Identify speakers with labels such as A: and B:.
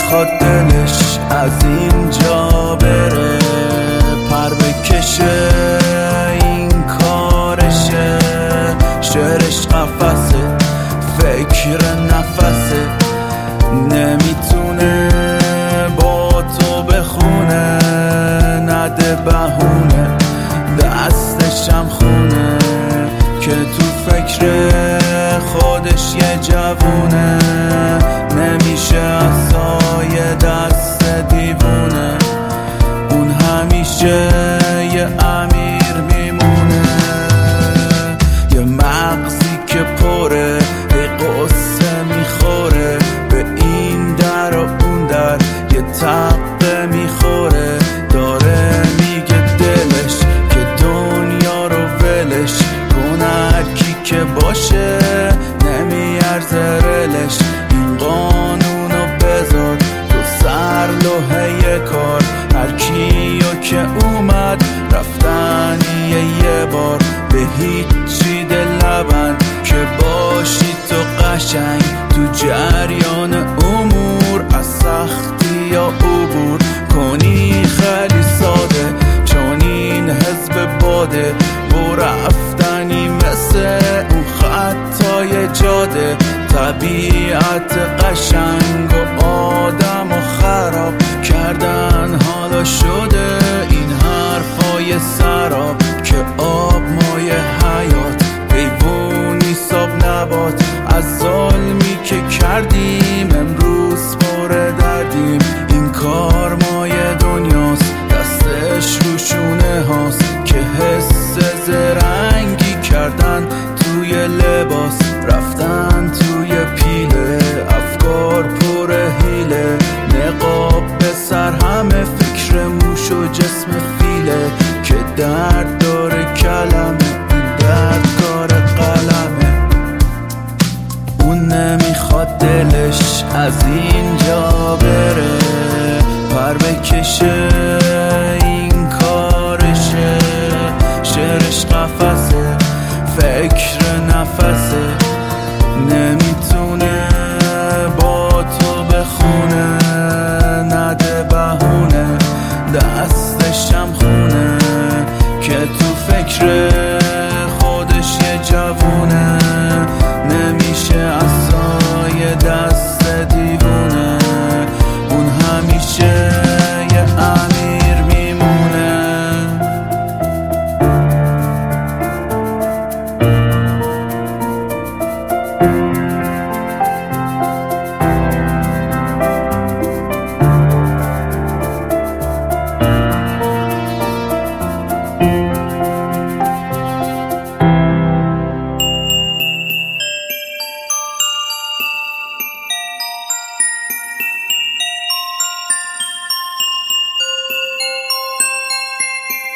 A: نمیخواد دلش از اینجا بره، پر بکشه این کارشه، شعرش قفسه، فکر نفسه، نمیتونه با تو بخونه، نده بهونه دستشم خونه، که تو فکر خودش یه جوونه، نمیشه عصای دست دیوونه، اون همیشه یه امیر میمونه، یه مغزی که پره یه قصه میخوره، به این در و اون در یه تقه میخوره، داره میگه دلش که دنیا رو ولش کن، هرکی که باشه نمیارزه رلش، این قانونو بذار تو سر لوحه کار، هرکیو که اومد رفتنیه یه بار، به هیچی دل نبند که باشی تو قشنگ تو جریان امور، از سختی یا عبور کنی خیلی ساده، چون این حزب باده و رفتنی مثل اون خطای جاده، طبیعت قشنگ و آدم و خراب کردن، حالا شده این حرفای سراب که آب مایه حیات، حیوانی ساب نبات، از ظلمی که کردیم امروز پر دردیم، این کار مایه دنیاست دستش روشونه هاست، که حس زرنگی کردن توی لباس، رفتن توی پیله، افکار پر حیله، نقاب به سر همه فکر موش و جسم فیله، که درد داره کلمه این درد کار قلمه، اون نمیخواد دلش از اینجا بره، پر بکشه این کارشه، شعرش قفسه، فکر نفسه، نمیتونه با تو بخونه، نده بهونه دستشم خونه، که تو فکر